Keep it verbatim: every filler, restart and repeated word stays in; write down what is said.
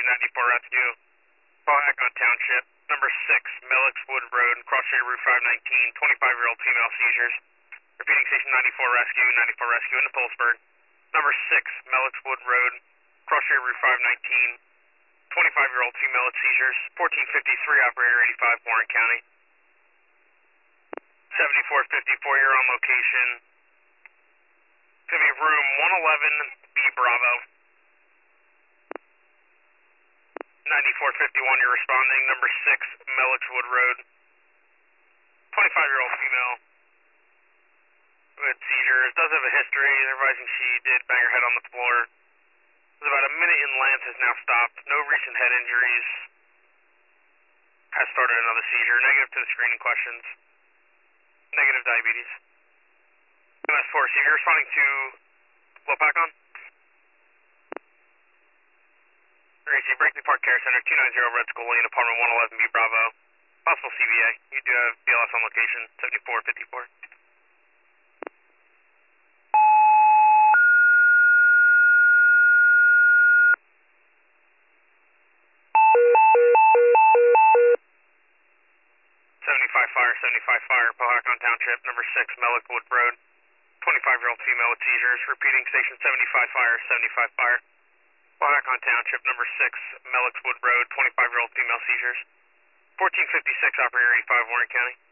ninety-four Rescue, Powhatan Township, number six, Mellix Wood Road, cross street Route five nineteen, twenty-five-year-old female seizures. Repeating Station ninety-four Rescue, ninety-four Rescue into Phillipsburg. Number six, Mellix Wood Road, cross street Route five nineteen, twenty-five-year-old female at seizures. fourteen fifty-three, Operator eighty-five, Warren County. seventy-four fifty-four, you're on location. It's going to be room one eleven B Bravo. ninety-four fifty-one, you're responding. Number six, Mellix Wood Road. twenty-five-year-old female with seizures. Does have a history. They're advising she did bang her head on the floor. It was about a minute in. Lance has now stopped. No recent head injuries. Has started another seizure. Negative to the screening questions. Negative diabetes. M S four, see if you're responding to Lopakon. Gracie, Brinkley Park Care Center, two ninety Red School Lane, apartment one eleven B Bravo. Possible C V A. You do have B L S on location, seventy-four fifty-four. seventy-five fire, seventy-five fire, Powhatan Township, number six, Mellix Wood Road. twenty-five-year-old female with seizures. Repeating Station seventy-five fire, seventy-five fire. Powhatan Township, number six, Mellix Wood Road, twenty-five-year-old female seizures. fourteen fifty-six, Operator eighty-five, Warren County.